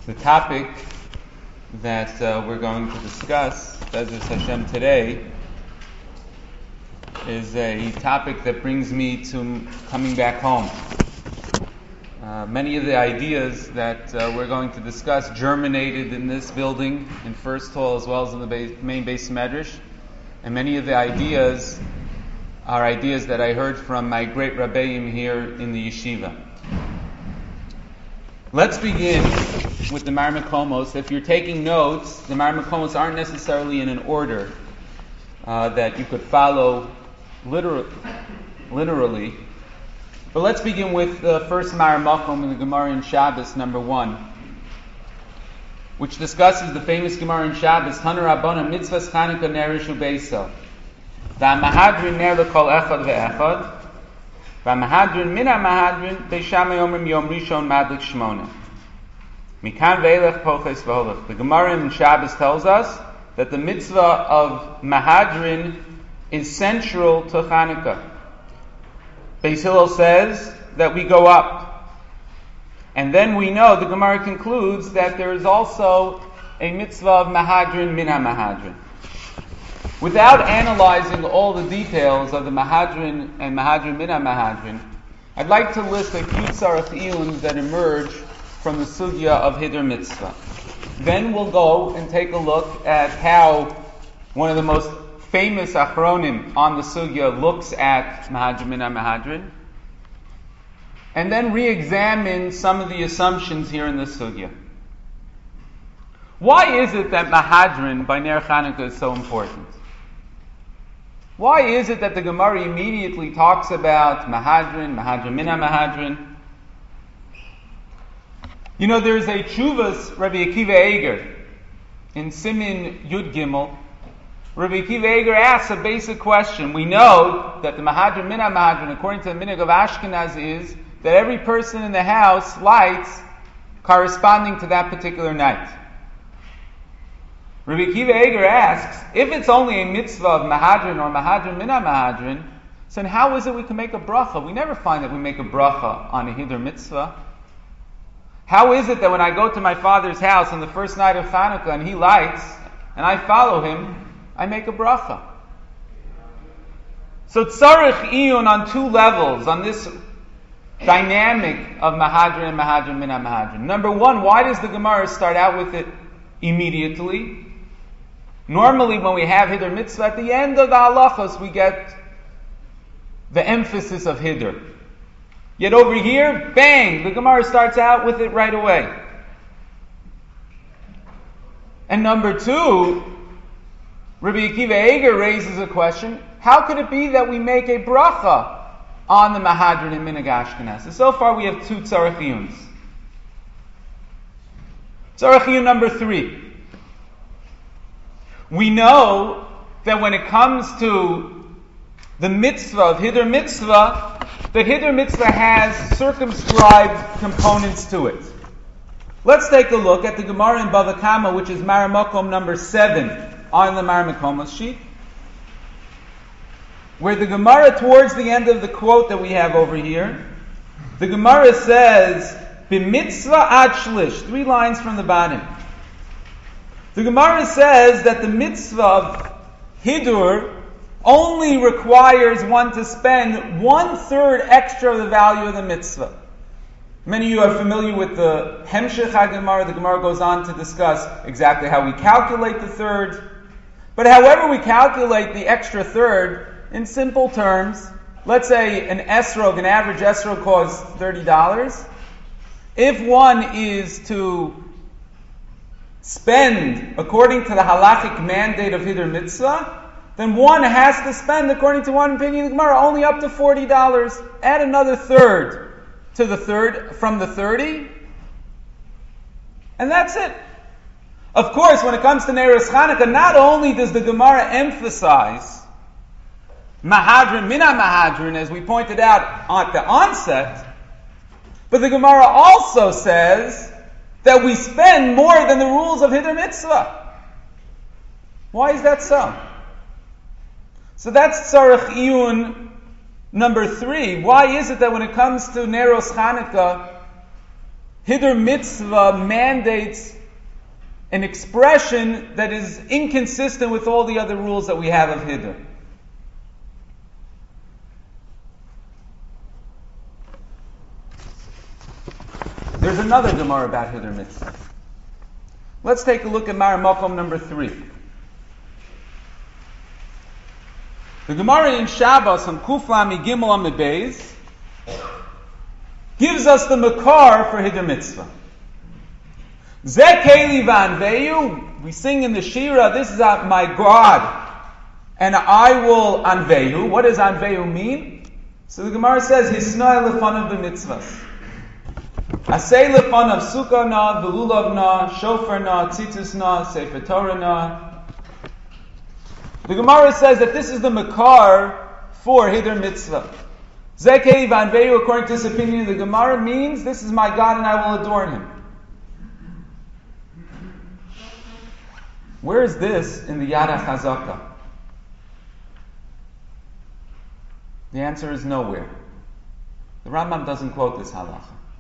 The topic that we're going to discuss, Bezos Hashem, today is a topic that brings me to coming back home. Many of the ideas that we're going to discuss germinated in this building, in First Hall, as well as in the main base Medrash. And many of the ideas are ideas that I heard from my great Rabbeim here in the yeshiva. Let's begin with the Mar Mekomos. If you're taking notes, the Mar Mekomos aren't necessarily in an order that you could follow literally. But let's begin with the first Mar Mekom in the Gemara in Shabbos, number 1, which discusses the famous Gemara in Shabbos, Tanu Rabbana Mitzvahs Chanukah Ner Beisa. V'amahadrin ner l'kol echad ve'echad. V'amahadrin min ha'mahadrin be'shamay omrim yom rishon madlik shmona. Mikan ve'elech poches v'holech. The Gemara in Shabbos tells us that the mitzvah of mahadrin is central to Chanukah. Beis Hillel says that we go up. And then we know, the Gemara concludes, that there is also a mitzvah of mahadrin min ha'mahadrin. Without analyzing all the details of the mahadrin and mahadrin min ha'mahadrin, I'd like to list a few tzarech iyuns that emerge from the sugya of Hiddur Mitzvah. Then we'll go and take a look at how one of the most famous achronim on the sugya looks at mahadrin min ha'mahadrin, and then re-examine some of the assumptions here in the sugya. Why is it that mahadrin by Ner Chanukah is so important? Why is it that the Gemara immediately talks about mahadrin min ha'mahadrin? You know, there's a Tshuvas Rabbi Akiva Eiger in Simin Yud Gimel. Rabbi Akiva Eiger asks a basic question. We know that the mahadrin min ha'mahadrin, according to the minhag of Ashkenaz, is that every person in the house lights corresponding to that particular night. Rabbi Akiva Eiger asks, if it's only a mitzvah of mahadrin or mahadrin min ha'mahadrin, so then how is it we can make a bracha? We never find that we make a bracha on a Hiddur Mitzvah. How is it that when I go to my father's house on the first night of Chanukah and he lights, and I follow him, I make a bracha? So tzarech iyun on two levels, on this dynamic of mahadrin and mahadrin min ha'mahadrin. Number one, why does the Gemara start out with it immediately? Normally when we have Hiddur Mitzvah, at the end of the halachos we get the emphasis of Hiddur. Yet over here, bang, the Gemara starts out with it right away. And number two, Rabbi Akiva Eiger raises a question, how could it be that we make a bracha on the mahadrin and minhag Ashkenaz? So far we have two tzarech iyuns. Tzarech iyun number 3. We know that when it comes to the mitzvah of Hiddur Mitzvah, that Hiddur Mitzvah has circumscribed components to it. Let's take a look at the Gemara in Bava Kama, which is Mar Mekom number 7 on the Mar Mekomos sheet, where the Gemara, towards the end of the quote that we have over here, the Gemara says, B'mitzvah ad shlish, 3 lines from the bottom. The Gemara says that the mitzvah of Hiddur only requires one to spend 1/3 extra of the value of the mitzvah. Many of you are familiar with the Hemshech HaGemara. The Gemara goes on to discuss exactly how we calculate the third. But however we calculate the extra third, in simple terms, let's say an esrog, an average esrog costs $30. If one is to spend according to the halachic mandate of Hiddur Mitzvah, then one has to spend, according to one opinion of the Gemara, only up to $40. Add another third to the third from the 30, and that's it. Of course, when it comes to Neiros Chanukah, not only does the Gemara emphasize mahadrin min ha'mahadrin, as we pointed out at the onset, but the Gemara also says that we spend more than the rules of Hiddur Mitzvah. Why is that so? So that's tzarech iyun number 3. Why is it that when it comes to Neiros Chanukah, Hidur mitzvah mandates an expression that is inconsistent with all the other rules that we have of Hidur. There's another Gemara about Hidur mitzvah. Let's take a look at Mar Makom number 3. The Gemara in Shabbos on Kuflami Gimel Amid Beis gives us the makar for Hidur mitzvah. Zekeli v'anveyu, we sing in the Shira, this is my God, and I will anveyu. What does anveyu mean? So the Gemara says, Hisnoi lefanav b'mitzvahs. Asay lefanav sukkah na, v'lulav na, shofar na, tzitzis na, sefer Torah na. The Gemara says that this is the makar for Hidur mitzvah. Zekei vanveyu, according to this opinion of the Gemara, means this is my God and I will adorn him. Where is this in the Yad HaChazaka? The answer is nowhere. The Rambam doesn't quote this halacha.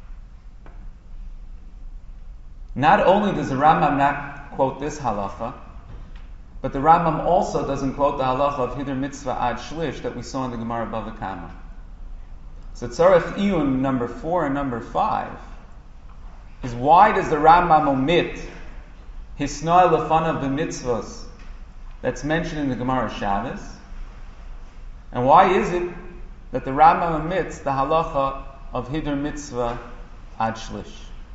Not only does the Rambam not quote this halacha, but the Rambam also doesn't quote the halacha of Hidur mitzvah ad shlish that we saw in the Gemara Bava Kama. So Tzarech Iyun number 4 and number 5 is, why does the Rambam omit Hisnoi lefanav b'mitzvos that's mentioned in the Gemara Shabbos? And why is it that the Rambam omits the halacha of Hidur mitzvah ad shlish?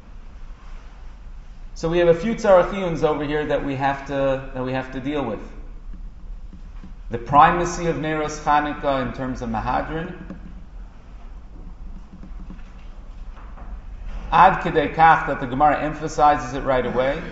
So we have a few Tzarech Iyuns over here that we have to deal with. The primacy of Neiros Chanukah in terms of Mahadrin. Ad Kedei Kach, that the Gemara emphasizes it right away.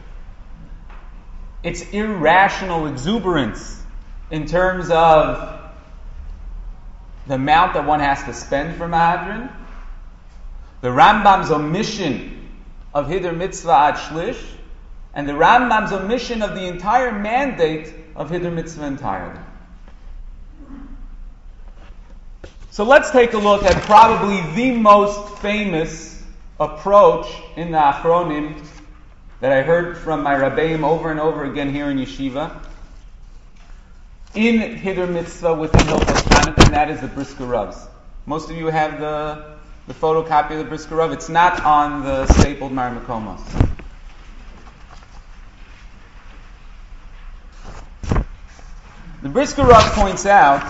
It's irrational exuberance in terms of the amount that one has to spend for Mahadrin. The Rambam's omission of Hidur mitzvah ad shlish, and the Rambam's omission of the entire mandate of Hidur mitzvah entirely. So let's take a look at probably the most famous approach in the Achronim that I heard from my Rabbeim over and over again here in Yeshiva in Hidur mitzvah within Hilchos Chanukah, and that is the Brisker Ravs. Most of you have the photocopy of the Brisker Rav. It's not on the stapled Mar Makomos. The Brisker Rav points out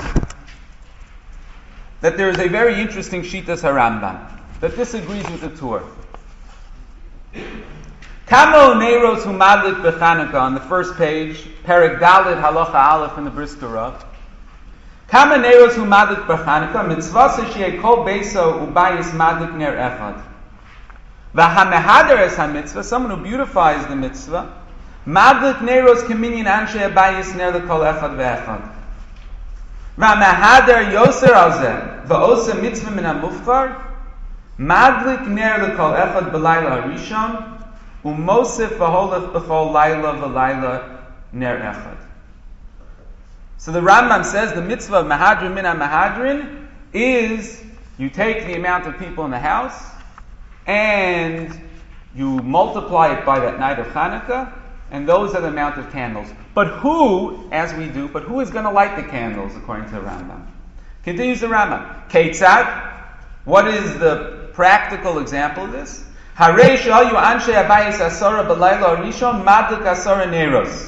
that there is a very interesting Shitas HaRambam that disagrees with the Torah. Kamo Neiros Hu Madlik B'Chanukah, on the first page, Perek Dalet Halacha Aleph in the Brisker Rav. Kama Neiros Hu Madlik B'Chanukah, Mitzvah Sheyeh Kol Beiso Ubayis Madlik Ner Echad. V'Hamehader Es HaMitzvah, someone who beautifies the mitzvah, Madlik Neiros Keminyan Anshe Abayis Ner L'Kol Echad V'Echad. V'Hamehader Yoser Alzeh, V'Osa Mitzvah Min HaMufkar, Madlik Ner L'Kol Echad B'Layla HaRishon, Umosif V'Holech B'Chol Layla V'Layla Ner Echad. So the Rambam says the mitzvah of Mahadrin Min HaMahadrin is you take the amount of people in the house and you multiply it by that night of Chanukah, and those are the amount of candles. But who is going to light the candles according to the Rambam? Continues the Rambam. Keitzad, what is the practical example of this? Harei she'ayu anshe abayis asara b'layla rishon madlik asara neiros.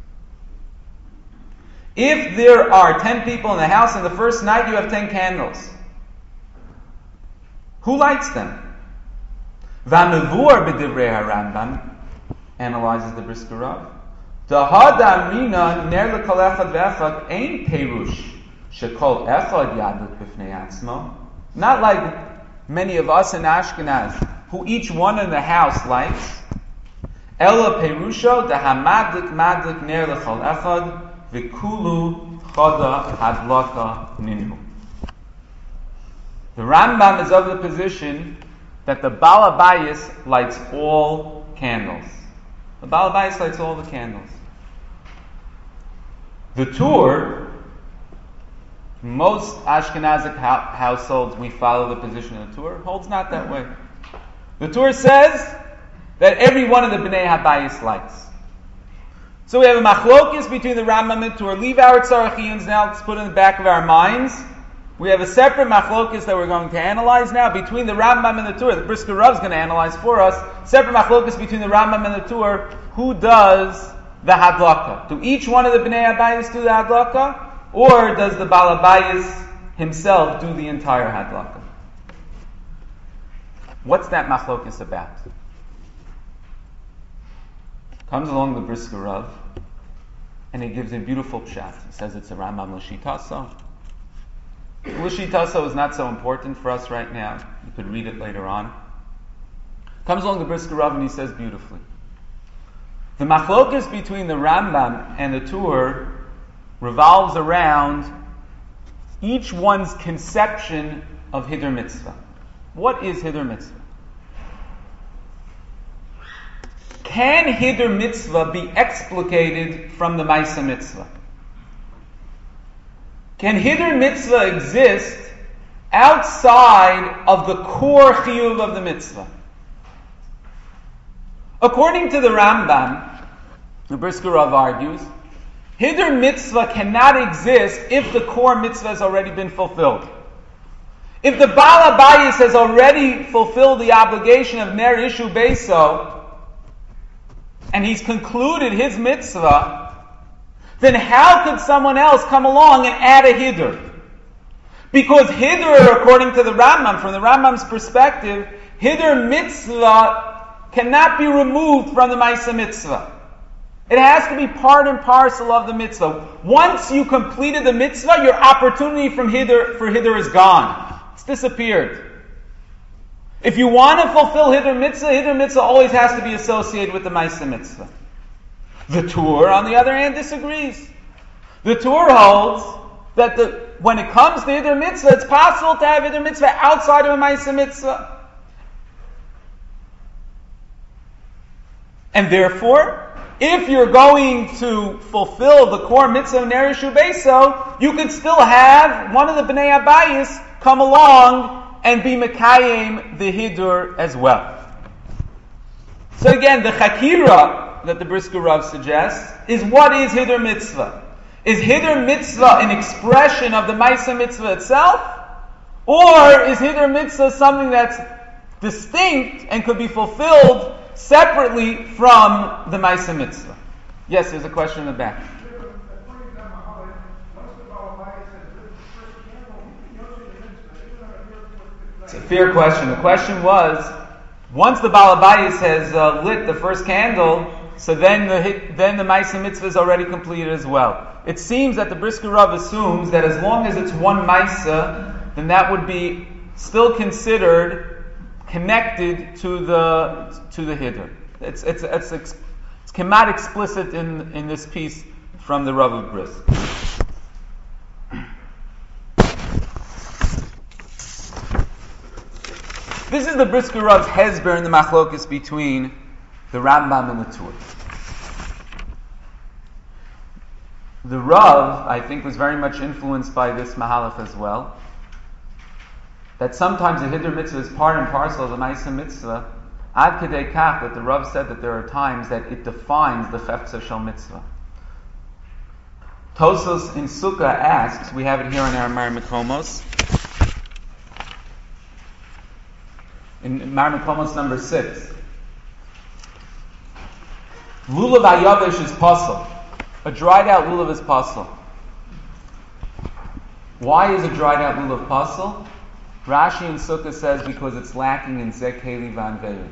If there are 10 people in the house and the first night you have 10 candles, who lights them? V'amevur b'divrei HaRambam analyzes the Brisker Rav. Dahada amrina ner l'kol echad v'echad ein perush shekol echad yadlik b'fnei atzmo. Not like many of us in Ashkenaz, who each one in the house lights. Ela perusho dahamadlik madlik ner l'kol echad v'kulu chada hadlaka ninhu. The Rambam is of the position that the Baal HaBayis lights all candles. The Baal HaBayis lights all the candles. The Tur, most Ashkenazic households, we follow the position of the Tur, holds not that way. The Torah says that every one of the Bnei Habayis likes. So we have a machlokis between the Rambam and the Torah. Leave our tzarachiyans now, let's put in the back of our minds. We have a separate machlokis that we're going to analyze now between the Rambam and the Torah. The Brisker Rav is going to analyze for us. Separate machlokis between the Rambam and the Torah. Who does the hadlaka? Do each one of the Bnei Habayis do the hadlaka? Or does the Baal Habayis himself do the entire hadlaka? What's that machlokis about? Comes along the Brisker Rav, and he gives a beautiful pshat. He says it's a Rambam L'shitaso. L'shitaso is not so important for us right now. You could read it later on. Comes along the Brisker Rav, and he says beautifully, the machlokis between the Rambam and the Torah revolves around each one's conception of Hidur Mitzvah. What is Hidur Mitzvah? Can Hidur Mitzvah be explicated from the Maisa Mitzvah? Can Hidur Mitzvah exist outside of the core chiyuv of the mitzvah? According to the Rambam, the Brisker Rav argues, Hidur Mitzvah cannot exist if the core mitzvah has already been fulfilled. If the Baal Habayis has already fulfilled the obligation of Ner Ishu Beiso, and he's concluded his mitzvah, then how could someone else come along and add a Hidur? Because Hidur, according to the Rambam, from the Rambam's perspective, Hidur Mitzvah cannot be removed from the Maisa Mitzvah. It has to be part and parcel of the mitzvah. Once you completed the mitzvah, your opportunity for Hidur is gone. It's disappeared. If you want to fulfill Hidur Mitzvah always has to be associated with the Maisa Mitzvah. The Torah, on the other hand, disagrees. The Torah holds that when it comes to Hidur Mitzvah, it's possible to have Hidur Mitzvah outside of a Maisa Mitzvah. And therefore, if you're going to fulfill the core mitzvah of Ner Ishu Beiso, you could still have one of the Bnei Habayis come along and be Mekayim the Hidur as well. So again, the Chakira that the Brisker Rav suggests is, what is Hidur Mitzvah? Is Hidur Mitzvah an expression of the Maisa Mitzvah itself? Or is Hidur Mitzvah something that's distinct and could be fulfilled separately from the Maisa Mitzvah? Yes, there's a question in the back. It's a fair question. The question was, once the Baal Habayis has lit the first candle, so then the Maisa Mitzvah is already completed as well. It seems that the Brisker Rav assumes that as long as it's one Maisa, then that would be still considered connected to the Hidur. It's not explicit in this piece from the Rav of Brisk. This is the Brisker Rav's hezber in the machlokes between the Rambam and the Torah. The Rav, I think, was very much influenced by this mahalach as well. That sometimes the Hidur Mitzvah is part and parcel of the Maisa Mitzvah, ad kedei kach, that the Rav said that there are times that it defines the Chefza Shel Mitzvah. Tosos in Sukkah asks, we have it here in our Mar Mekomos, in Mar Mekomos number 6, Lulav Ayavish is pasul. A dried out lulav is pasul. Why is a dried out lulav pasul? Rashi in Sukkah says because it's lacking in Zekeli Van Veyu.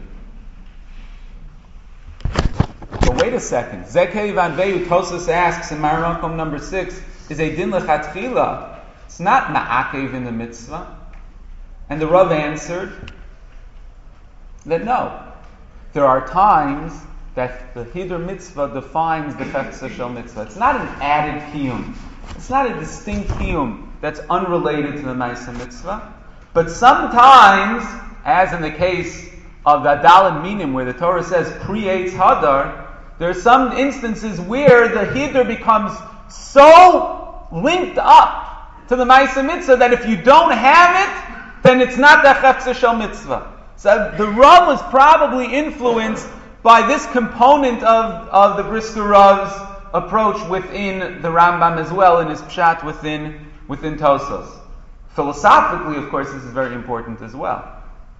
But wait a second. Zekeli Van Veyu, Tosos asks in Mar Mekomos number 6, is a din lechatchila. It's not ma'akev in the mitzvah. And the Rav answered that no. There are times that the Hidur Mitzvah defines the Chefza Shel Mitzvah. It's not an added kiyum. It's not a distinct kiyum that's unrelated to the Maisa Mitzvah. But sometimes, as in the case of the Daled Minim, where the Torah says creates Hadar, there are some instances where the Hidur becomes so linked up to the Maisa Mitzvah that if you don't have it, then it's not the Chefza Shel Mitzvah. So the Rav was probably influenced by this component of the Brisker Rav's approach within the Rambam as well, in his pshat within Tosos. Philosophically, of course, this is very important as well.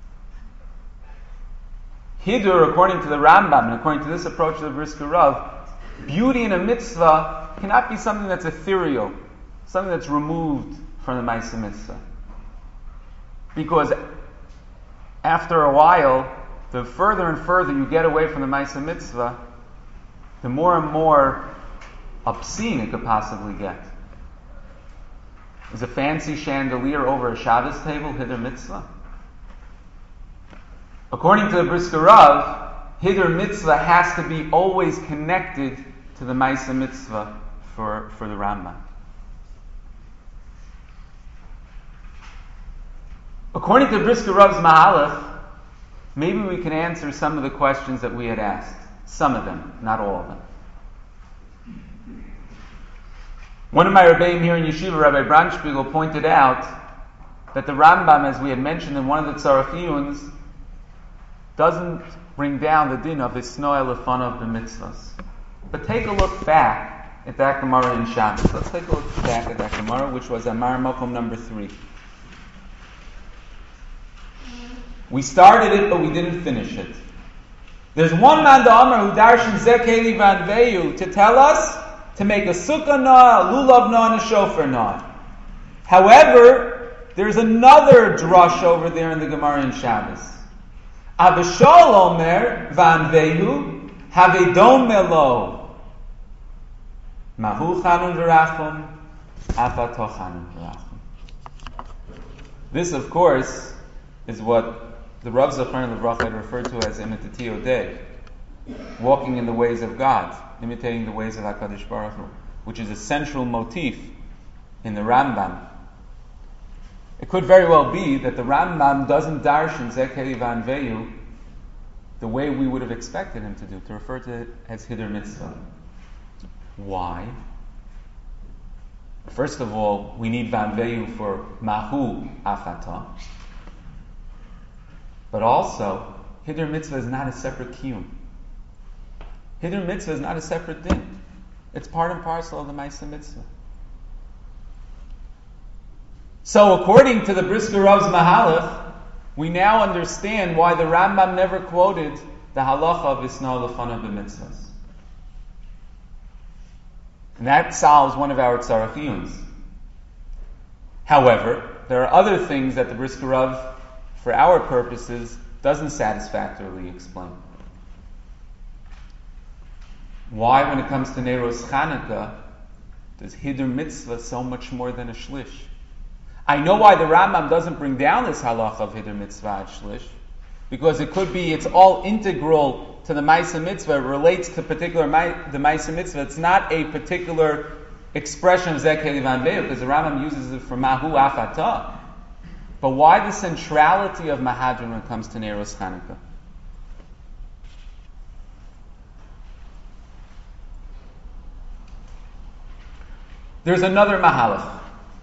Hidur, according to the Rambam, and according to this approach of the Brisker Rav, beauty in a mitzvah cannot be something that's ethereal, something that's removed from the Ma'aseh Mitzvah. Because after a while, the further and further you get away from the Ma'aseh Mitzvah, the more and more obscene it could possibly get. Is a fancy chandelier over a Shabbos table Hidur Mitzvah? According to the Brisker Rav, Hidur Mitzvah has to be always connected to the Ma'aseh Mitzvah for the Rambam. According to Brisker Rav's Mahalach, maybe we can answer some of the questions that we had asked. Some of them, not all of them. One of my Rebbeim here in Yeshiva, Rabbi Brandspiegel, pointed out that the Rambam, as we had mentioned in one of the Tzarech Iyuns, doesn't bring down the din of Hisnoel Lefanav b'mitzvahs. But take a look back at that Gemara in Shabbos. Let's take a look back at that Gemara, which was Amar Mokom number 3. We started it, but we didn't finish it. There's one man, the Amar, who darshan Zekeli Van Veyu, to tell us to make a sukkah na, a lulav na, and a shofar na. However, there's another drush over there in the Gemara in Shabbos. Abishol Omer Van Veyu Havedom Melo Mahu Chanun V'Rachum Afato Chanun V'Rachum. This, of course, is what the Rav Zachar Levracha had referred to as imitatio Dei, walking in the ways of God, imitating the ways of HaKadosh Baruch Hu, which is a central motif in the Rambam. It could very well be that the Rambam doesn't darshan Zekeli Van Veyu the way we would have expected him to do, to refer to it as Hidur Mitzvah. Why? First of all, we need Van Veyu for Mahu Achata. But also, Hidur Mitzvah is not a separate kiyum. Hidur Mitzvah is not a separate din. It's part and parcel of the Ma'aseh Mitzvah. So, according to the Brisker Rav's Mahalach, we now understand why the Rambam never quoted the halacha of Hisnoel Lefanav b'mitzvahs. And that solves one of our Tzarech Iyuns. However, there are other things that the Brisker Rav, for our purposes, doesn't satisfactorily explain. Why, when it comes to Neiros Chanukah, does Hidur Mitzvah so much more than a shlish? I know why the Rambam doesn't bring down this halacha of Hidur Mitzvah ad shlish, because it could be it's all integral to the Ma'aseh Mitzvah. It relates to the Ma'aseh Mitzvah. It's not a particular expression of Zekeli Van Veyu, because the Rambam uses it for Mahu Achata. But why the centrality of Mahadran when it comes to Neiros Chanukah? There's another Mahalach.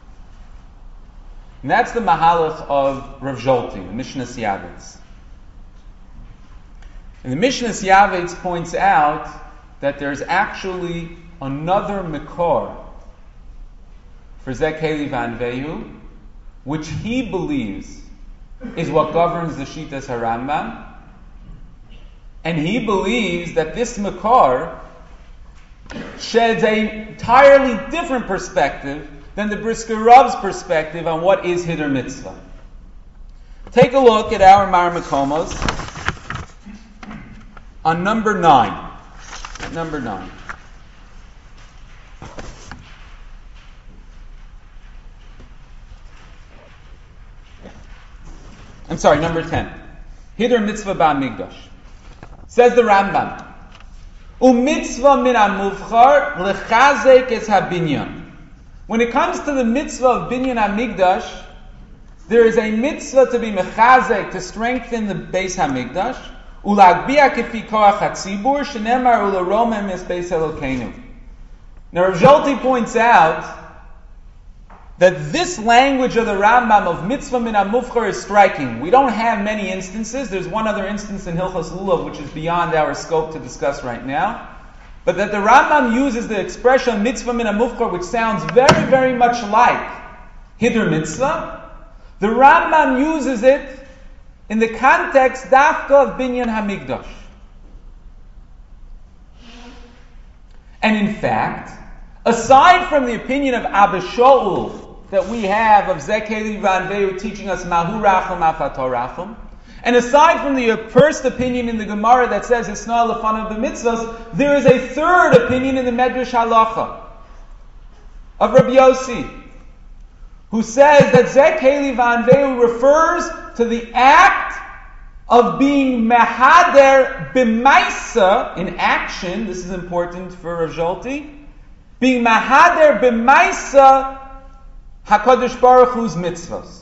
And that's the Mahalach of Rav Zolti, the Mishnah Yavitz. And the Mishnah Yavitz points out that there's actually another Mikor for Zekeli Van Veyu, which he believes is what governs the Shitas HaRambam. And he believes that this Makar sheds an entirely different perspective than the Brisker Rav's perspective on what is Hidur Mitzvah. Take a look at our Mar Makomos on number 9. Number 9. I'm sorry, number 10. Hidur Mitzvah Ba'amigdash. Says the Rambam, U'mitzvah min ha'muvchar lechazek es habinyan. When it comes to the mitzvah of binyan hamigdash, there is a mitzvah to be mechazek, to strengthen the Beis Hamigdash, u'lagbia kefi koach hatzibur, shenemar u'laromem es Beis Elokeinu. Now Rav Zolti points out that this language of the Rambam of mitzvah min hamufchar is striking. We don't have many instances. There's one other instance in Hilchos Lulav, which is beyond our scope to discuss right now. But that the Rambam uses the expression mitzvah min hamufchar, which sounds very, very much like Hidur mitzvah. The Rambam uses it in the context dafka of Binyan Hamikdash. And in fact, aside from the opinion of Abba Shaul that we have of Zekeli Vanveu teaching us Mahu Rachum Afator Rachum, and aside from the first opinion in the Gemara that says Hisna Lefanav b'mitzvos, there is a third opinion in the Medrash Halacha of Rabbi Yossi, who says that Zekeli Vanveu refers to the act of being Mahader b'maisa in action. This is important for Rav Zolti. Being Mahader b'maisa HaKadosh Baruch Hu's mitzvahs.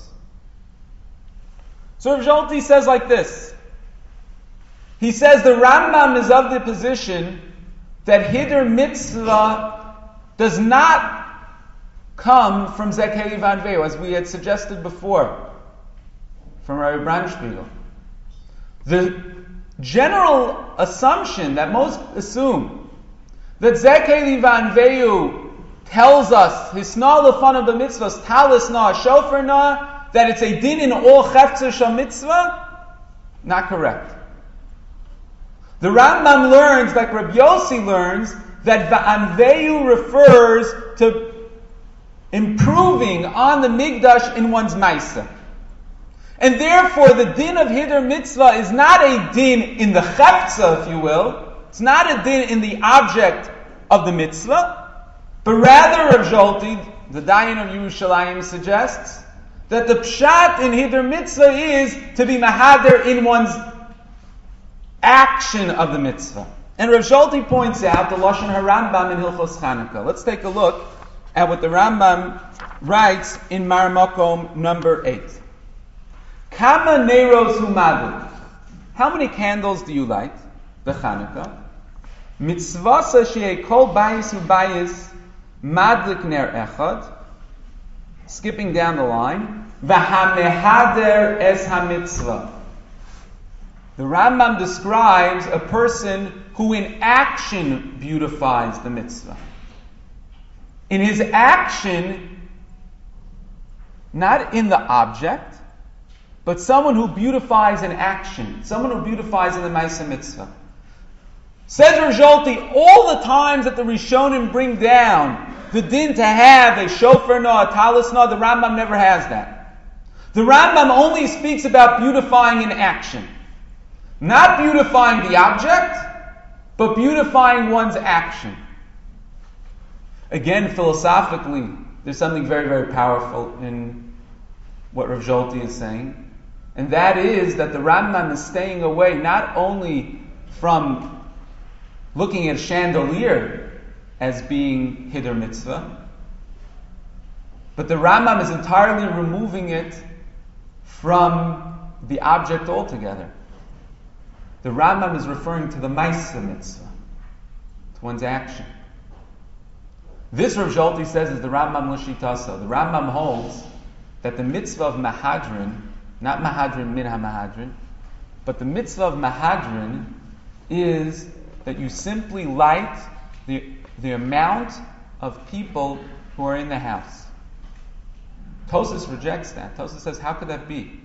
So Rav Zolti says like this. He says the Rambam is of the position that Hidur mitzvah does not come from Zekeli Vanveu, as we had suggested before, from Rabbi Branspiegel. The general assumption that most assume that Zekeli Vanveu tells us Hisna Lefanav b'mitzvos talis na shofar na, that it's a din in all chefzer shal mitzvah, not correct. The Rambam learns, like Rabbi Yossi learns, that Va'anveu refers to improving on the Migdash in one's Maisa. And therefore the din of Hidur mitzvah is not a din in the chefza, if you will. It's not a din in the object of the mitzvah. But rather, Rav Zolti, the Dayan of Yerushalayim, suggests that the pshat in Hidur mitzvah is to be mahader in one's action of the mitzvah. And Rav Zolti points out the Lashon HaRambam in Hilchos Chanukah. Let's take a look at what the Rambam writes in Mar Makom number 8. Kama neiros humadu. How many candles do you light? The Chanukah. Mitzvasa she'ei kol bayis ubayis madlik ner echad. Skipping down the line. V'hamehader es hamitzvah. The Rambam describes a person who in action beautifies the mitzvah. In his action, not in the object, but someone who beautifies in action, someone who beautifies in the Maisa Mitzvah. Says Rav Zolti, all the times that the Rishonim bring down the din to have a shofar no, a talis no, the Rambam never has that. The Rambam only speaks about beautifying in action. Not beautifying the object, but beautifying one's action. Again, philosophically, there's something very, very powerful in what Rav Zolti is saying. And that is that the Rambam is staying away not only from looking at chandelier as being Hidur mitzvah, but the Rambam is entirely removing it from the object altogether. The Rambam is referring to the Maisa mitzvah, to one's action. This Rav Zolti says is the Rambam L'shitasa. The Rambam holds that the mitzvah of Mahadrin, not Mahadrin min ha-Mahadrin, but the mitzvah of Mahadrin is that you simply light the amount of people who are in the house. Tosas rejects that. Tosas says, how could that be?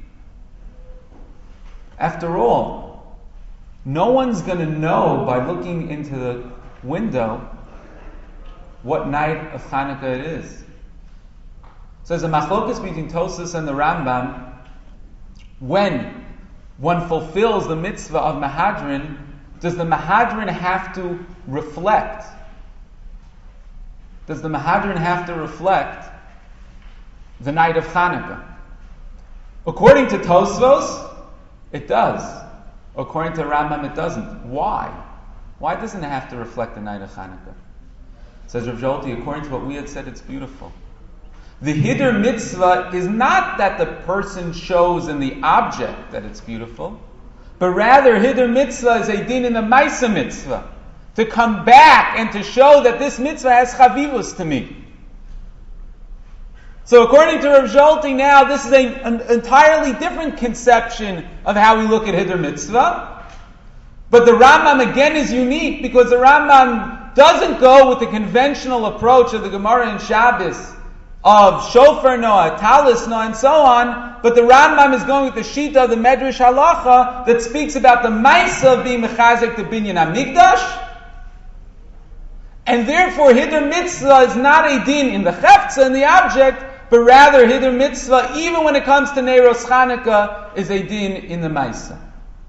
After all, no one's going to know by looking into the window what night of Hanukkah it is. So there's a machlokas between Tosas and the Rambam. When one fulfills the mitzvah of Mahadrin, does the Mahadrin have to reflect? Does the Mahadrin have to reflect the night of Hanukkah? According to Tosfos, it does. According to Rambam, it doesn't. Why? Why doesn't it have to reflect the night of Hanukkah? Says Rav Zolti, according to what we had said, it's beautiful. The Hidur mitzvah is not that the person shows in the object that it's beautiful, but rather Hidur mitzvah is a din in the Maisa mitzvah, to come back and to show that this mitzvah has chavivus to me. So according to Rav Zolti, now this is an entirely different conception of how we look at Hiddur Mitzvah. But the Rambam again is unique because the Rambam doesn't go with the conventional approach of the Gemara in Shabbos of Shofar Noah, Talis Noah, and so on. But the Rambam is going with the Shita of the Medrash Halacha that speaks about the Maisa of being Mechazek to Binyan HaMikdash. And therefore, Hiddur Mitzvah is not a din in the Chefza, in the object, but rather Hiddur Mitzvah, even when it comes to Neiros Chanukah, is a din in the Maisa.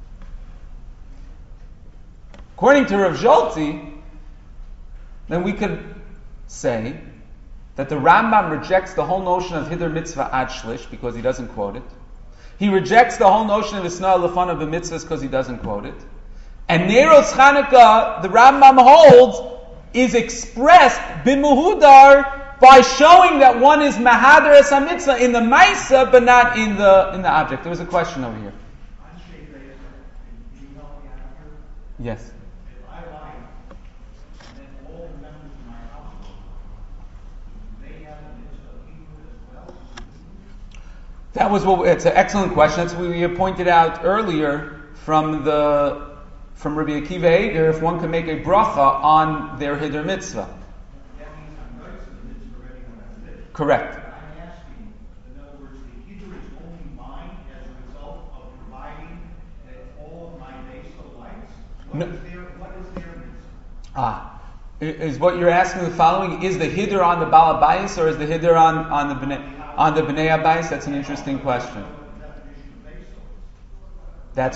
According to Rav Zolti, then we could say that the Rambam rejects the whole notion of Hiddur Mitzvah Ad Shlish because he doesn't quote it. He rejects the whole notion of Isna Lefan of the Mitzvahs because he doesn't quote it. And Neiros Chanukah, the Rambam holds, is expressed bimuhudar by showing that one is mahader es mitzvah in the Maisa, but not in the object. There was a question over here. Yes. That was it's an excellent question. That's what we pointed out earlier from Rabbi Akiva Eiger, if one can make a bracha on their Hiddur Mitzvah. That means I'm going to the mitzvah already when I'm living. Correct. I'm asking, in other words, the Hiddur is only mine as a result of providing all of my basic lights. What is their mitzvah? Is what you're asking the following: is the Hiddur on the Baal Habayis or is the Hiddur on the Bnei Habayis? That's an interesting question. That's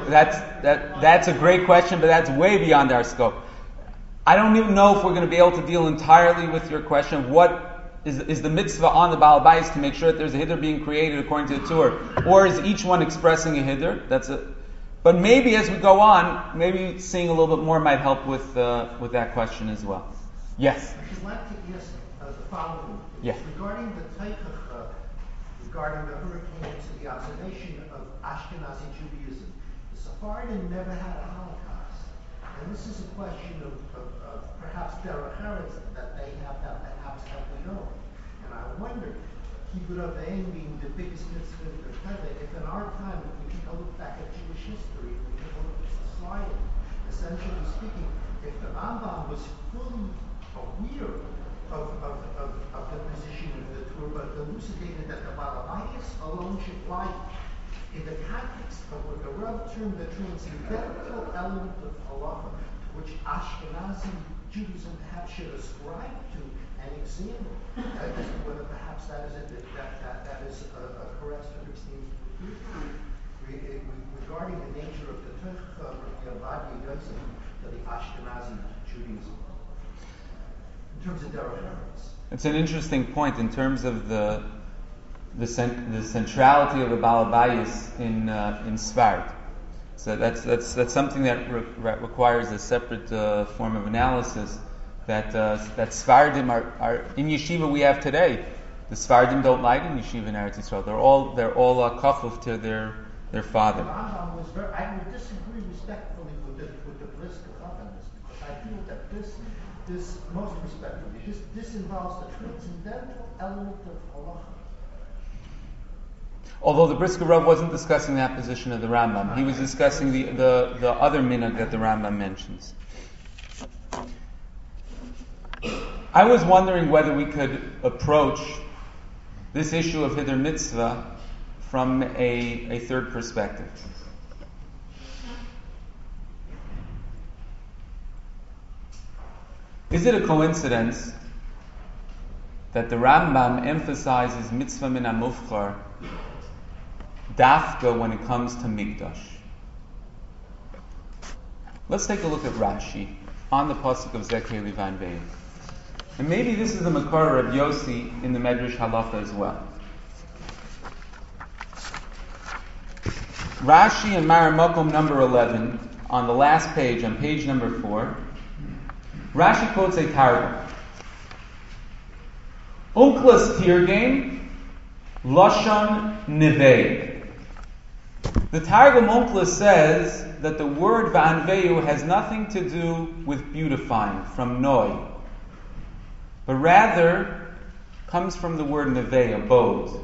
a great question, but that's way beyond our scope. I don't even know if we're going to be able to deal entirely with your question of what is the mitzvah on the Baal Habayis to make sure that there's a Hiddur being created according to the Torah, or is each one expressing a Hiddur? But maybe as we go on, maybe seeing a little bit more might help with that question as well. Yes? I should like to ask the following. Yes. Regarding the Teichach, regarding the hurricanes and the observation of Ashkenazi Judaism, the Sephardim never had a Holocaust. And this is a question of perhaps derech eretz that they have that perhaps have we know. And I wonder, Kibbud Avayim being the biggest mitzvah in the Torah, if in our time, if we take a look back at Jewish history, if we take a look at society, essentially speaking, if the Rambam was fully aware of the position of the Torah, but elucidated that the Baal Habayis alone should lie in the context of what the Rav termed the transcendental element of halacha, to which Ashkenazi Judaism perhaps should ascribe to and examine, as to whether perhaps that is a correct understanding regarding the nature of the Teichach Yosef to the Ashkenazi Judaism. In terms of derech eretz. It's an interesting point in terms of the centrality of the Baal Habayis in Sfard. So that's something that requires a separate form of analysis. That Sfardim are in yeshiva we have today. The Sfardim don't like in yeshiva in Eretz Yisrael. They're all kafuf to their father. I would disagree respectfully with the Brisker on this, because I feel that this most respectfully, this involves the transcendental element of halacha. Although the Brisker Rav wasn't discussing that position of the Rambam, he was discussing the other minhag that the Rambam mentions. I was wondering whether we could approach this issue of Hiddur Mitzvah from a third perspective. Is it a coincidence that the Rambam emphasizes mitzvah min hamufchar dafka when it comes to Mikdash? Let's take a look at Rashi on the pasuk of Zekei Livan Ve'im. And maybe this is the Makar of Yossi in the Medrash Halacha as well. Rashi in Maramakom number 11, on the last page, on page number 4, Rashi quotes a targum. Unklas tirgem lashon nevei. The Targum Unklas says that the word va'anveu has nothing to do with beautifying, from noi, but rather comes from the word neveh, abode.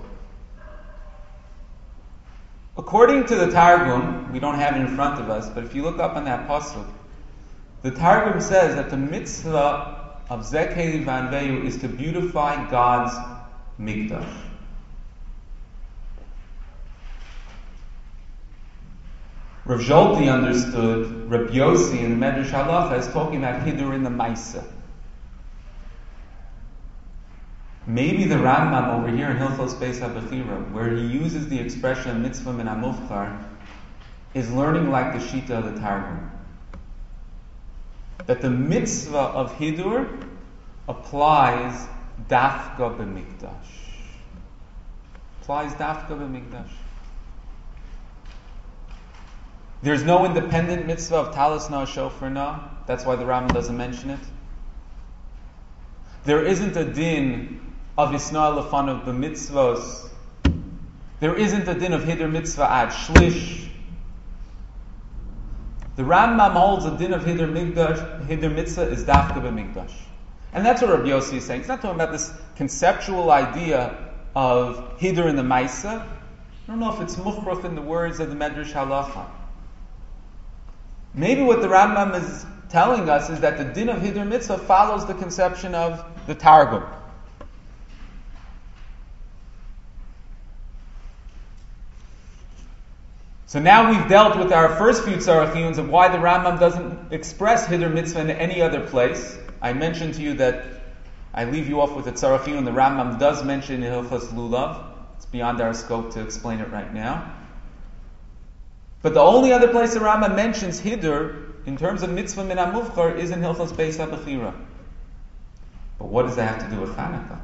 According to the Targum, we don't have it in front of us, but if you look up on that pasuk, the Targum says that the mitzvah of Zekeli Vanveyu is to beautify God's Mikdash. Rav Zolti understood Reb Yossi in the Medrash Halacha as talking about Hidur in the Maisa. Maybe the Rambam over here in Hilchos Beis HaBechira, where he uses the expression mitzvah min hamufchar, is learning like the Shita of the Targum. That the mitzvah of Hidur applies dafka b'mikdash. Applies dafka b'mikdash. There's no independent mitzvah of talis na shofar na. That's why the Rambam doesn't mention it. There isn't a din of isna lefanav b'mitzvos. There isn't a din of hidur mitzvah ad shlish. The Rambam holds a din of hidur mitzvah is dafka b'mikdash. And that's what Rabbi Yossi is saying. He's not talking about this conceptual idea of hidur in the Maisa. I don't know if it's mukhrach in the words of the Medrash Halacha. Maybe what the Rambam is telling us is that the din of hidur mitzvah follows the conception of the Targum. So now we've dealt with our first few tzarachiyuns of why the Rambam doesn't express hidur mitzvah in any other place. I mentioned to you that I leave you off with a tzarachiyun. The Rambam does mention in Hilchos Lulav. It's beyond our scope to explain it right now. But the only other place the Rambam mentions hidur in terms of mitzvah min hamufchar is in Hilchos Beis HaBechira. But what does that have to do with Chanukah?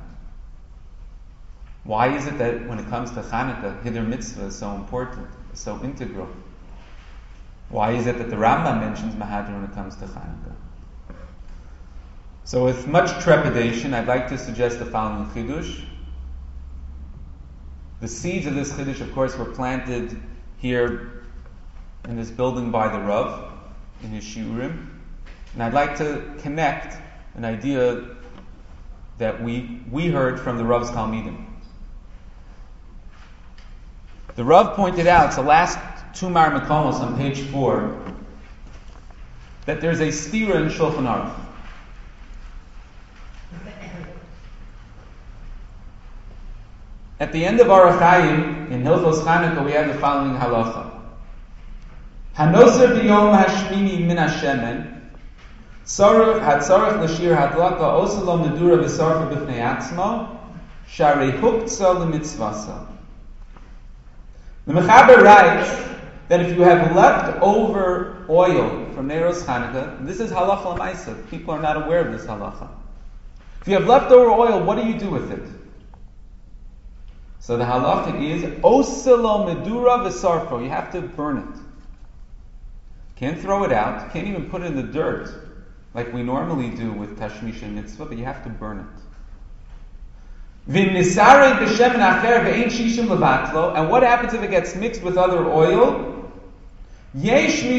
Why is it that when it comes to Chanukah, hidur mitzvah is so important, so integral? Why is it that the Rambam mentions Mahadr when it comes to Chanukah? So with much trepidation, I'd like to suggest the following chidush. The seeds of this chidush, of course, were planted here in this building by the Rav, in his shiurim. And I'd like to connect an idea that we heard from the Rav's Talmidim. The Rav pointed out, it's the last two Mar Mekomos on page 4, that there's a stira in Shulchan Aruch. At the end of Orach Chaim, in Hilchos Chanukah, we have the following halacha. Hanoser b'yom hashmini min hashemen, hatzarech l'shir hadlaka oselo medura v'sarfa b'fnei atzmo, sharei huktzah l'mitzvasa. The Mechaber writes that if you have leftover oil from Neiros Chanukah, and this is halacha l'maisa, people are not aware of this halacha. If you have leftover oil, what do you do with it? So the halacha is oselo medura v'sarfo. You have to burn it. Can't throw it out. Can't even put it in the dirt like we normally do with tashmish and mitzvah, but you have to burn it. And what happens if it gets mixed with other oil? You can't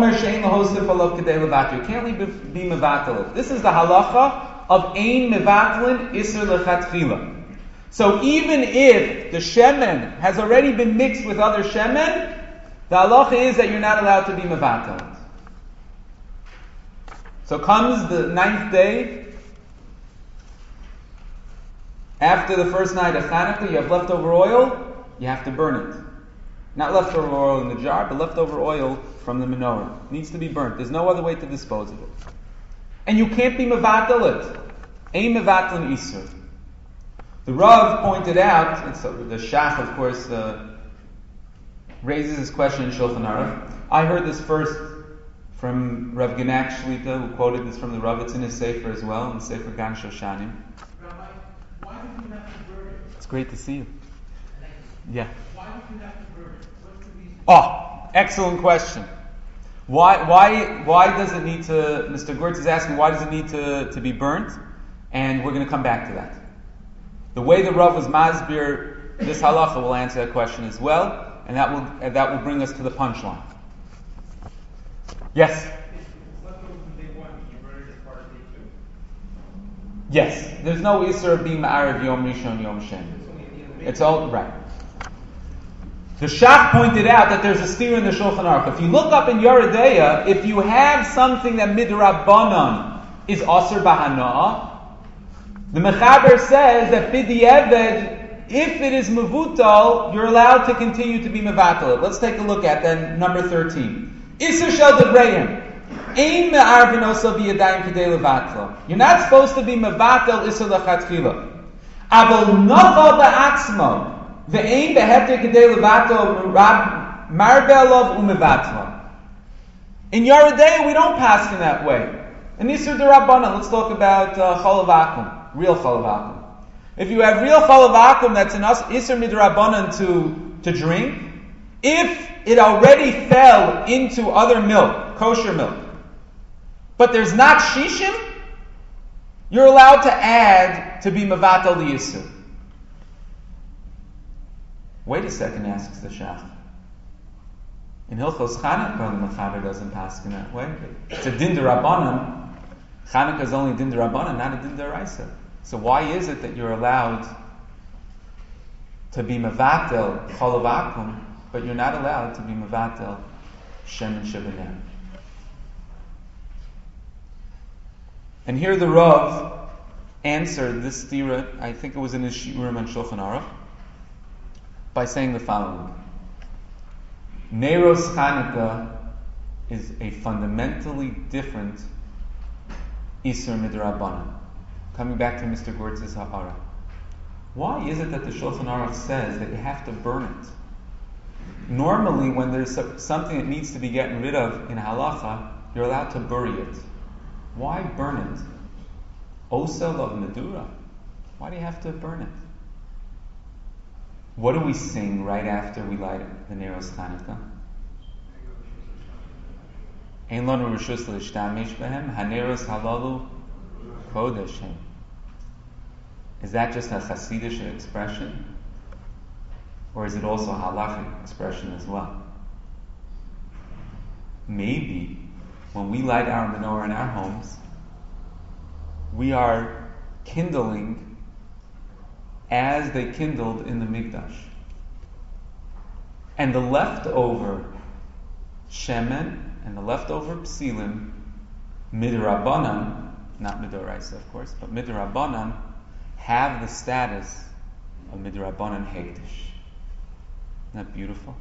be mevatel. This is the halacha of ein mevatlin isur lechatchila. So even if the shemen has already been mixed with other shemen, the halacha is that you're not allowed to be mevatel. So comes the 9th day, after the first night of Chanukah, you have leftover oil, you have to burn it. Not leftover oil in the jar, but leftover oil from the menorah. It needs to be burnt. There's no other way to dispose of it. And you can't be mevatel it. Ein mevatel isur. The Rav pointed out, and so the Shach, of course, raises this question in Shulchan Aruch. I heard this first from Rav Genak Shlita, who quoted this from the Rav. It's in his Sefer as well, in the Sefer Gan Shoshanim. Rabbi, why did you have to burn it? It's great to see you. Yeah. Why did you have to burn it? What's the reason? Oh, excellent question. Why does it need to, Mr. Gertz is asking, why does it need to be burnt? And we're going to come back to that. The way the Rav was masbir this halacha will answer that question as well, and that will bring us to the punchline. Yes? Yes, there's no Isser of being Ma'ariv Yom Rishon Yom Shen. It's all right. The Shach pointed out that there's a steer in the Shulchan Aruch. If you look up in Yoredeya, if you have something that midrabanan is Asr Bahana, the Mechaber says that B'di'eved, if it is Mevutal, you're allowed to continue to be Mevatel. Let's take a look at then number 13. Isser Shel Debrayim. Ein me'arvin osa b'yadayim k'dei levatlo. You're not supposed to be mevatel isser lechatchila. Avol nocha ba'atzmo. Ve'ein beheter k'dei levatlo marbelov u'mevatlo. In Yoredeya, we don't pass in that way. In Isser D'Rabbanan, let's talk about cholav akum, real cholav akum. If you have real cholav akum that's in Isser Midrabbanan to drink, if it already fell into other milk, kosher milk, but there's not shishim, you're allowed to add to be mevatel the yisur. Wait a second, asks the Shach. In Hilchos Chanukah, the Mechaber doesn't pass in that way. It's a din d'Rabbanan. Chanukah is only din d'Rabbanan, not a din d'Oraisa. So why is it that you're allowed to be mevatel cholav akum, but you're not allowed to be mevatel shem and shivanem? And here the Rav answered this stira, I think it was in his Shiurim and Shulchan Aruch, by saying the following. Neiros Chanukah is a fundamentally different Isur Midrabanan. Coming back to Mr. Gortz's Ha'ara. Why is it that the Shulchan Aruch says that you have to burn it? Normally, when there's something that needs to be gotten rid of in halacha, you're allowed to bury it. Why burn it? Osel of Medura. Why do you have to burn it? What do we sing right after we light the Neiros Chanukah? Ein lanu reshus l'shtamish behem, haneros halalu kodesh hem. Is that just a Hasidic expression? Or is it also a halachic expression as well? Maybe when we light our menorah in our homes, we are kindling as they kindled in the Mikdash. And the leftover shemen and the leftover psilim, midrabanan, not midoraisa of course, but midrabanan, have the status of midrabanan hektish. Isn't that beautiful?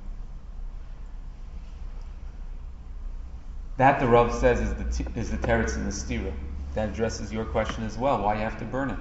That the Rav says is the teretz in the stira. That addresses your question as well. Why you have to burn it?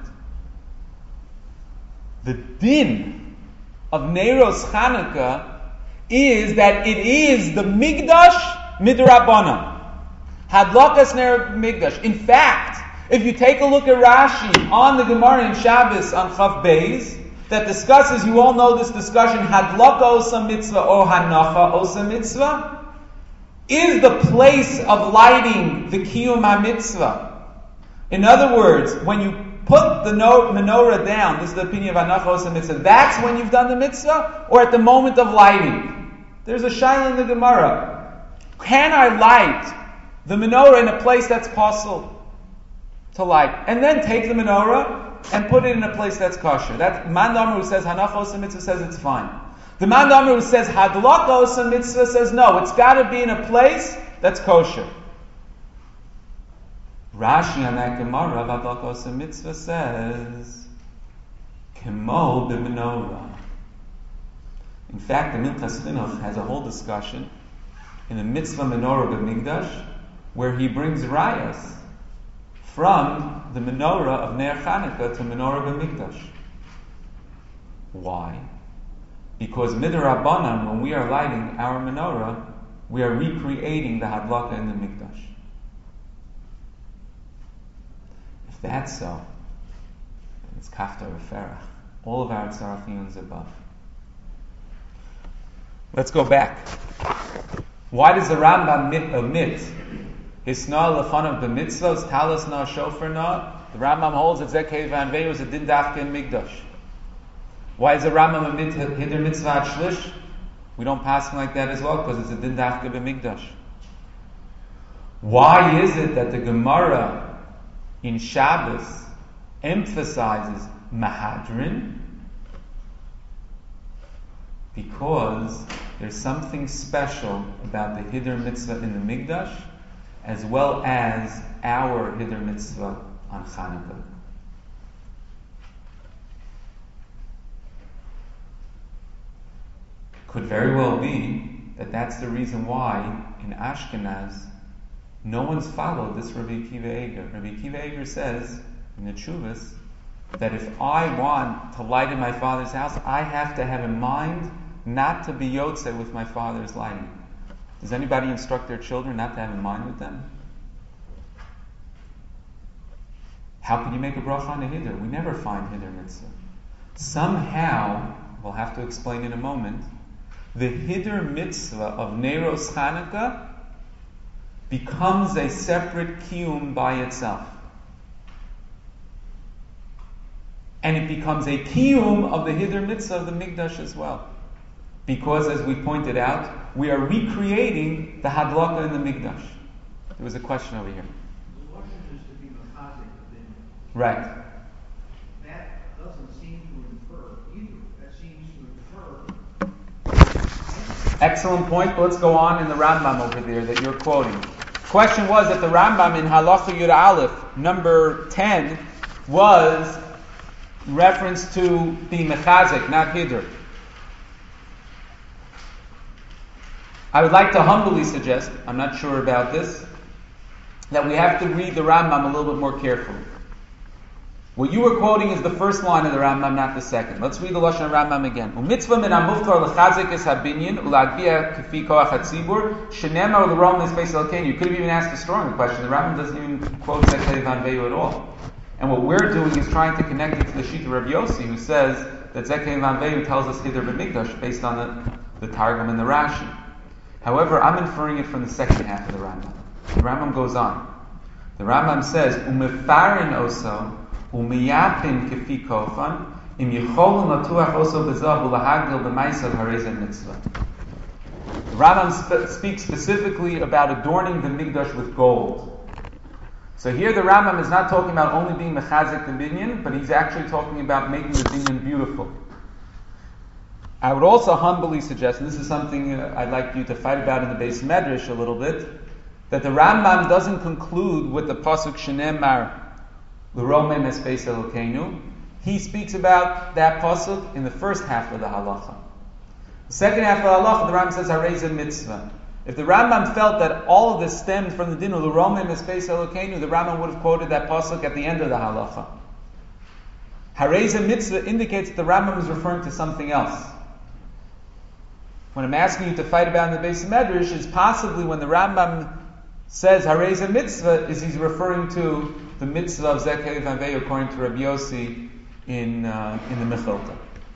The din of Neiros Chanukah is that it is the Migdash midrabanan. Hadlakas ner Migdash. In fact, if you take a look at Rashi on the Gemara in Shabbos on Chav Beis, that discusses, you all know this discussion, Hadlaka osa mitzvah or Hanacha osa mitzvah, is the place of lighting the Kiyum HaMitzvah. In other words, when you put the menorah down, this is the opinion of Hanacha osa mitzvah, that's when you've done the mitzvah, or at the moment of lighting? There's a shaila in the Gemara. Can I light the menorah in a place that's possible to light, and then take the menorah and put it in a place that's kosher? That Man Damar who says Hanacha osa mitzvah says it's fine. The Man Damar who says Hadlaka osa mitzvah says no, it's got to be in a place that's kosher. Rashi on that Gemara Hadlaka osa mitzvah says Kemo b'menorah. In fact, the Minchas Chinuch has a whole discussion in the mitzvah menorah b'migdash where he brings rayas from the menorah of Ner Chanukah to menorah b'mikdash. Why? Because midrabanan, when we are lighting our menorah, we are recreating the hadlaka in the mikdash. If that's so, then it's kafta referach. All of our tzarachiyons above. Let's go back. Why does the Rambam omit Hisna lefanav b'mitzvos, talis na, shofar na? The Rambam holds that Zekei Vanvei was a din dafka in Migdash. Why is the Rambam omit hider mitzvah shlish? We don't pass him like that as well because it's a din dafka b'Migdash. Why is it that the Gemara in Shabbos emphasizes Mahadrin? Because there's something special about the Hiddur Mitzvah in the Mikdash, as well as our Hiddur Mitzvah on Chanukah. Could very well be that that's the reason why in Ashkenaz no one's followed this Rabbi Akiva Eiger. Rabbi Akiva Eiger says in the Tshuvas that if I want to light in my father's house, I have to have in mind not to be Yotze with my father's lighting. Does anybody instruct their children not to have in mind with them? How can you make a bracha on a Hiddur? We never find Hiddur Mitzvah. Somehow, we'll have to explain in a moment, the Hiddur Mitzvah of Neiros Chanukah becomes a separate kiyum by itself. And it becomes a kiyum of the Hiddur Mitzvah of the Mikdash as well. Because, as we pointed out, we are recreating the Hadlaka in the Mikdash. There was a question over here. The Lashon is to be mechazik within. Right. That doesn't seem to infer either. That seems to infer. Excellent point, but let's go on in the Rambam over there that you're quoting. Question was that the Rambam in Halacha Yud Aleph, number 10, was reference to being mechazik, not Hiddur. I would like to humbly suggest, I'm not sure about this, that we have to read the Rambam a little bit more carefully. What you were quoting is the first line of the Rambam, not the second. Let's read the Lashon of Rambam again. U'mitzvah min ha'muftar l'chazik es ha'binyin u'la'gbia k'fi koach ha'tzibur shenema u'l'rom l'speis elkeinu. You could have even asked a stronger question. The Rambam doesn't even quote Zekei Van Veyu at all. And what we're doing is trying to connect it to the Shita Rav Yossi, who says that Zekei Van Veyu tells us Hiddur b'Mikdash based on the Targum and the Rashi. However, I'm inferring it from the second half of the Rambam. The Rambam goes on. The Rambam says, "Umefarin oso, umeyapin kefi kofan, im yicholun latuach oso bezav ulahagdil b'maisav harezeh mitzvah." The Rambam speaks specifically about adorning the Mikdash with gold. So here the Rambam is not talking about only being mechazik the binyan, but he's actually talking about making the binyan beautiful. I would also humbly suggest, and this is something I'd like you to fight about in the Beis Medrash a little bit, that the Rambam doesn't conclude with the pasuk Shenemar L'Romem Es Beis Elokeinu. He speaks about that pasuk in the first half of the halacha. The second half of the halacha, the Rambam says Harezeh Mitzvah. If the Rambam felt that all of this stemmed from the din of L'Romem Es Beis Elokeinu, the Rambam would have quoted that pasuk at the end of the halacha. Harezeh Mitzvah indicates that the Rambam is referring to something else. When I'm asking you to fight about in the Beis Medrash, is possibly when the Rambam says Harezeh Mitzvah, is he's referring to the mitzvah of Zekei Van Veyu according to Rabbi Yossi in the Mechilta.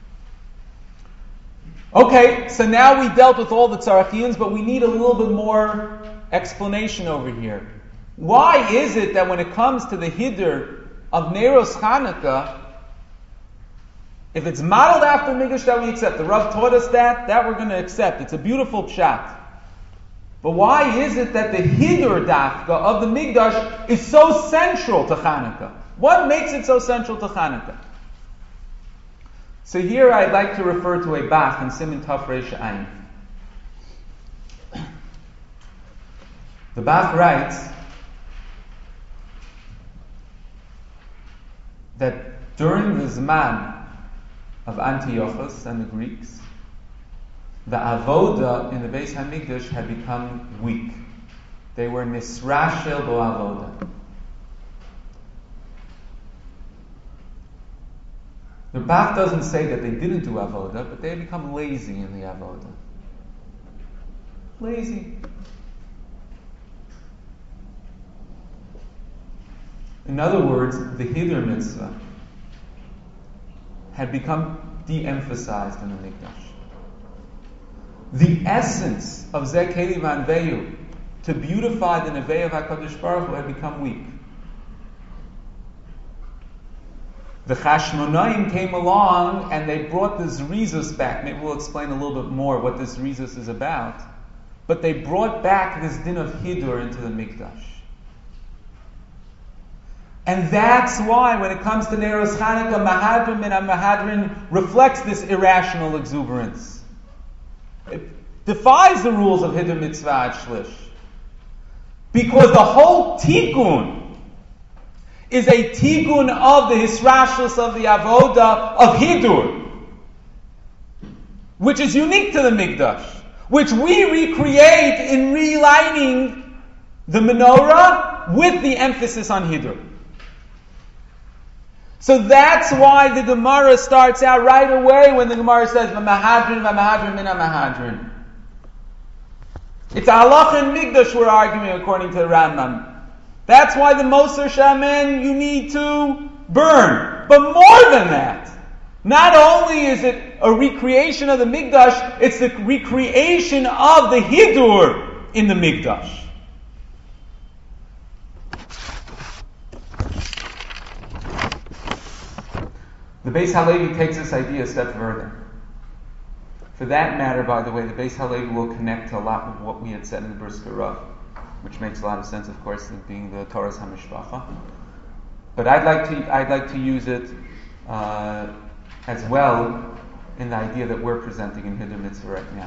Okay, so now we dealt with all the tzarachiyans, but we need a little bit more explanation over here. Why is it that when it comes to the Hiddur of Neiros Chanukah, if it's modeled after Mikdash, that we accept. The Rav taught us that we're going to accept. It's a beautiful pshat. But why is it that the Hiddur dafka of the Mikdash is so central to Chanukah? What makes it so central to Chanukah? So here I'd like to refer to a Bach in Siman Taf Reish Ayin. The Bach writes that during the Zman of Antiochus and the Greeks, the avoda in the Beis Hamikdash had become weak. They were nisrashel bo avoda. The Bach doesn't say that they didn't do avoda, but they had become lazy in the avoda. Lazy. In other words, the Hiddur mitzvah had become de-emphasized in the Mikdash. The essence of Zekei Van Veyu, to beautify the Nevei of HaKadosh Baruch Hu, had become weak. The Chashmonaim came along and they brought this Rizus back. Maybe we'll explain a little bit more what this Rizus is about. But they brought back this din of Hiddur into the Mikdash. And that's why, when it comes to Neiros Chanukah, Mahadrin min Mahadrin reflects this irrational exuberance. It defies the rules of Hidur Mitzvah Ad Shlish. Because the whole Tikkun is a Tikkun of the Hisrashus of the Avoda of Hidur, which is unique to the Mikdash, which we recreate in relighting the menorah with the emphasis on Hidur. So that's why the Gemara starts out right away when the Gemara says, V'mahadrin, v'mahadrin, min ha-mahadrin. It's halacha and Mikdash we're arguing according to the Rambam. That's why the Moser Shaman you need to burn. But more than that, not only is it a recreation of the Mikdash, it's the recreation of the Hidur in the Mikdash. The Beis Halevi takes this idea a step further. For that matter, by the way, the Beis Halevi will connect to a lot of what we had said in the Brisker Rav, which makes a lot of sense, of course, being the Torah's HaMishpacha. But I'd like to use it as well in the idea that we're presenting in Hidur Mitzvah right now.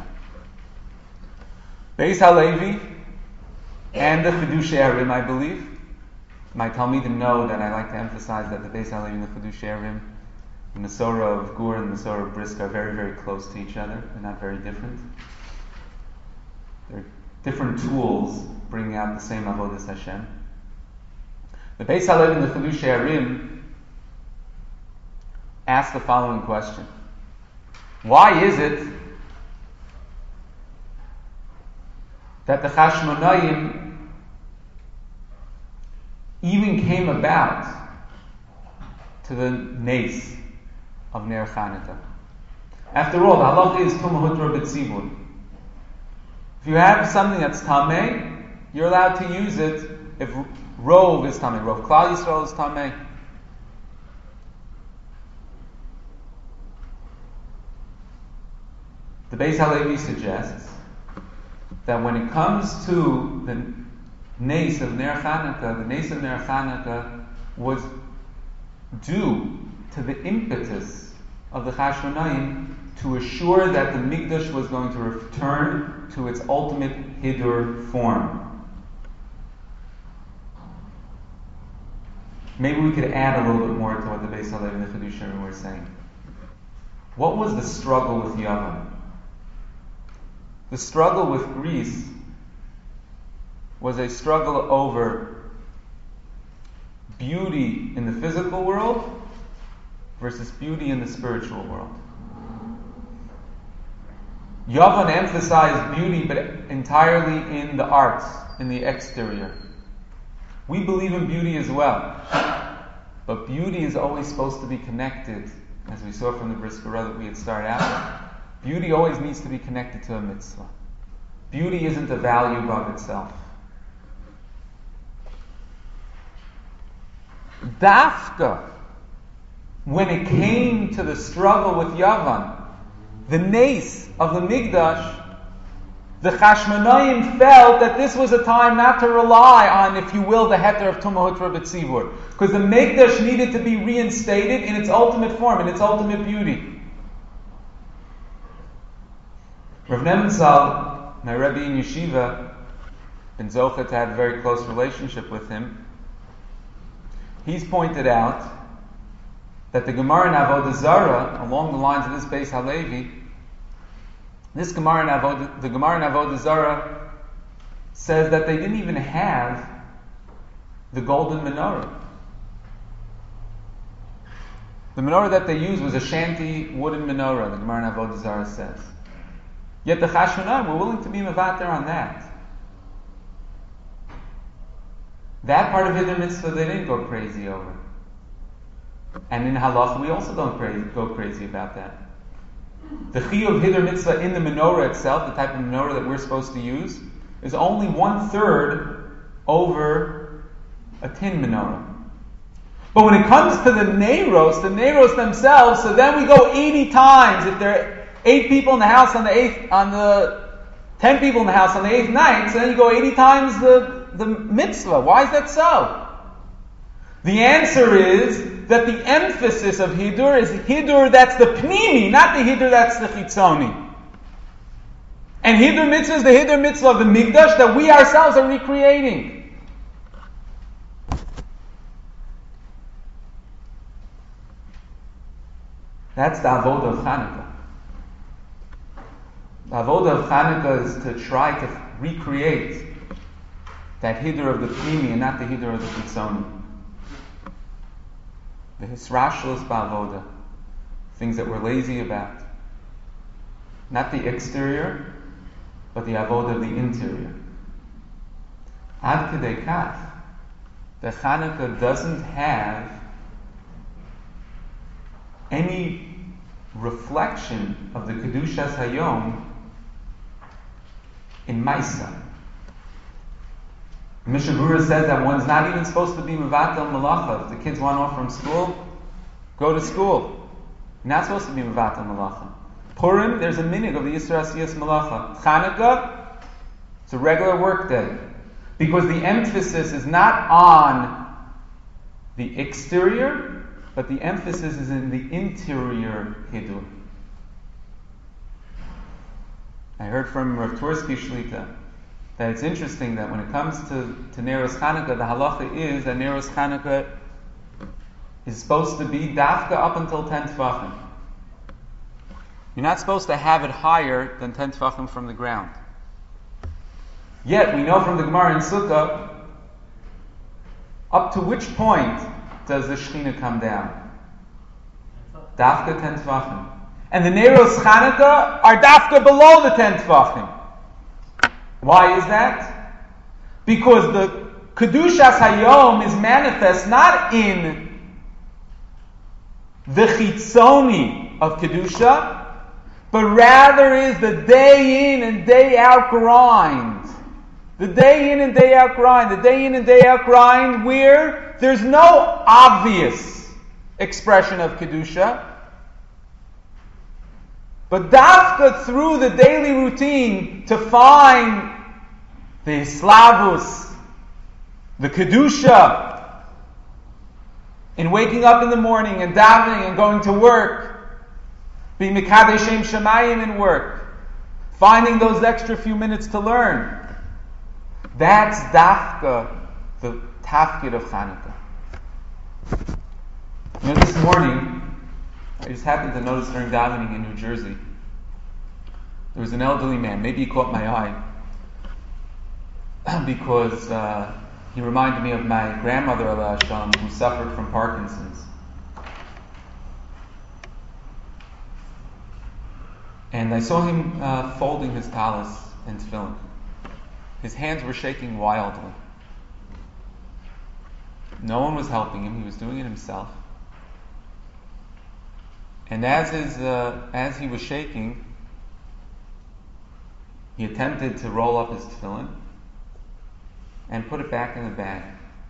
Beis Halevi and the Chiddushei Arim, I believe, my Talmidim know that I like to emphasize that the Beis Halevi and the Chiddushei Arim, the Masorah of Gur and the Masorah of Brisker, are very, very close to each other. They're not very different. They're different tools bringing out the same Avodas Hashem. The Beis Halevi and the Chiddushei Arim ask the following question: why is it that the Chashmonaim even came about to the Nes of Ner Chanukah? After all, the halacha is Tumah Hutra B'tzibur. If you have something that's Tameh, you're allowed to use it if Rov is Tameh. Rov Klal Yisrael is Tameh. The Beis Halevi suggests that when it comes to the Nes of Ner Chanukah, the Nes of Ner Chanukah was due to the impetus of the Chashmonaim to assure that the Mikdash was going to return to its ultimate Hidur form. Maybe we could add a little bit more to what the Beis Halevi and the Chiddushei Arim were saying. What was the struggle with Yavan? The struggle with Greece was a struggle over beauty in the physical world versus beauty in the spiritual world. Yavan emphasized beauty, but entirely in the arts, in the exterior. We believe in beauty as well, but beauty is always supposed to be connected, as we saw from the Brisker Rav that we had started out with. Beauty always needs to be connected to a mitzvah. Beauty isn't a value above itself. Dafka, when it came to the struggle with Yavan, the Nes of the Mikdash, the Chashmonaim felt that this was a time not to rely on, if you will, the heter of Tumah Hutra B'tzibur, because the Mikdash needed to be reinstated in its ultimate form, in its ultimate beauty. Rav Nebenzahl, my Rebbe in Yeshiva, Ben Zochet had a very close relationship with him. He's pointed out that the Gemara in Avodah Zarah, along the lines of this Beis Halevi, the Gemara in Avodah Zarah says that they didn't even have the golden menorah. The menorah that they used was a shanty wooden menorah, the Gemara in Avodah Zarah says. Yet the Chashmonaim were willing to be mevater on that. That part of Hidur Mitzvah they didn't go crazy over. And in Halacha we also don't go crazy about that. The Chiyuv of Hidur Mitzvah in the menorah itself, the type of menorah that we're supposed to use, is only 1/3 over a tin menorah. But when it comes to the Neiros themselves, so then we go 80 times. If there are 8 people in the house on the 10 people in the house on the 8th night, so then you go 80 times the mitzvah. Why is that so? The answer is that the emphasis of Hidur is Hidur that's the Pnimi, not the Hidur that's the Chitzoni. And Hidur Mitzvah is the Hidur Mitzvah of the Mikdash that we ourselves are recreating. That's the Avodah of Hanukkah. The Avodah of Hanukkah is to try to recreate that Hidur of the Pnimi and not the Hidur of the Chitzoni. The Hisrashlos Ba'avodah, things that we're lazy about. Not the exterior, but the Avodah of the interior. Ad Kedei Kach, the Hanukkah doesn't have any reflection of the Kedushas Hayom in Maisa. Mishnah Berurah says that one's not even supposed to be Mevatel Malacha. If the kids want off from school, go to school. You're not supposed to be Mevatel Malacha. Purim, there's a minig of the Yisra Asiyas Malacha. Chanukah, it's a regular work day. Because the emphasis is not on the exterior, but the emphasis is in the interior Hidur. I heard from Rav Tursky Shlita that it's interesting that when it comes to Neros Chanukah, the halacha is that Neros Chanukah is supposed to be dafka up until 10 tefachim. You're not supposed to have it higher than 10 tefachim from the ground. Yet, we know from the Gemara in Sukkah, up to which point does the Shekhinah come down? Dafka 10 tefachim. And the Neros Chanukah are dafka below the 10 tefachim. Why is that? Because the Kedushas Hayom is manifest not in the Chitzoni of Kedusha, but rather is the day in and day out grind. The day in and day out grind. The day in and day out grind where there's no obvious expression of Kedusha, but dafka through the daily routine to find the Slavus, the Kedusha, in waking up in the morning and davening and going to work, being Mekadesh Shem Shemayim in work, finding those extra few minutes to learn. That's dafka, the tafkid of Chanukah. You know, this morning, I just happened to notice during davening in New Jersey, there was an elderly man. Maybe he caught my eye because he reminded me of my grandmother, Allah Hashem, who suffered from Parkinson's. And I saw him folding his talis and tefillin. His hands were shaking wildly. No one was helping him. He was doing it himself. And as he was shaking, he attempted to roll up his tefillin and put it back in the bag.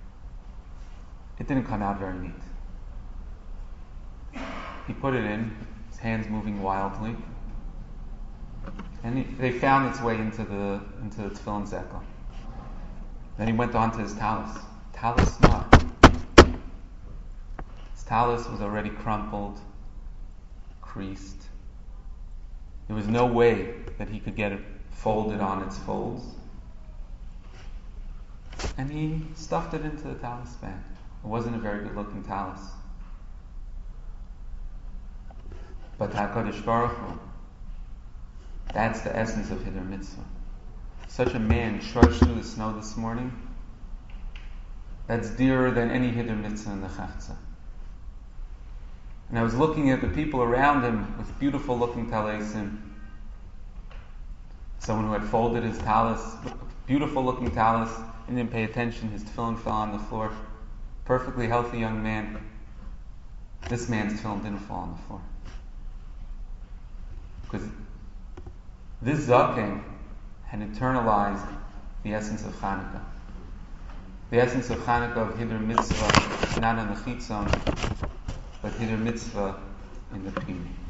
It didn't come out very neat. He put it in, his hands moving wildly, and they found its way into the tefillin zekel. Then he went on to his talis. Talis not. His talis was already crumpled, creased. There was no way that he could get it folded on its folds. And he stuffed it into the talis bag. It wasn't a very good looking talis. But HaKadosh Baruch Hu, that's the essence of Hidur Mitzvah. Such a man trudged through the snow this morning. That's dearer than any Hidur Mitzvah in the Chavtza. And I was looking at the people around him with beautiful looking talisim. Someone who had folded his talis, beautiful looking talis, and didn't pay attention. His tefillin fell on the floor. Perfectly healthy young man. This man's tefillin didn't fall on the floor. Because this Zaken had internalized the essence of Chanukah. The essence of Chanukah of Hidur Mitzvah, not in the Chitzon, but Hidur Mitzvah in the Pnimi.